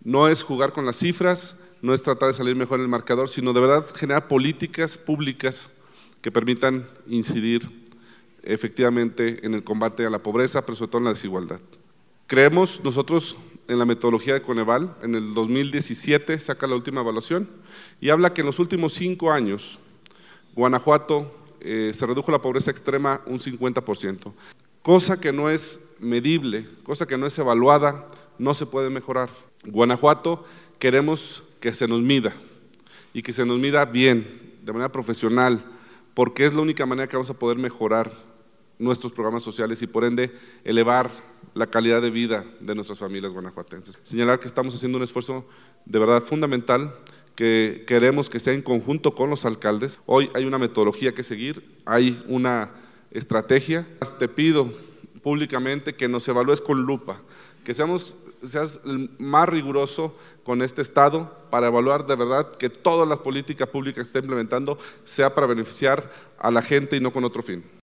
No es jugar con las cifras, no es tratar de salir mejor en el marcador, sino de verdad generar políticas públicas que permitan incidir efectivamente en el combate a la pobreza, pero sobre todo en la desigualdad. Creemos nosotros en la metodología de Coneval. En el 2017 saca la última evaluación y habla que en los últimos 5 años Guanajuato se redujo la pobreza extrema un 50%, cosa que no es medible, cosa que no es evaluada, no se puede mejorar. Guanajuato queremos que se nos mida y que se nos mida bien, de manera profesional, porque es la única manera que vamos a poder mejorar nuestros programas sociales y por ende elevar la calidad de vida de nuestras familias guanajuatenses. Señalar que estamos haciendo un esfuerzo de verdad fundamental, que queremos que sea en conjunto con los alcaldes. Hoy hay una metodología que seguir, hay una estrategia. Te pido públicamente que nos evalúes con lupa, que seas más riguroso con este Estado para evaluar de verdad que todas las políticas públicas que esté implementando sea para beneficiar a la gente y no con otro fin.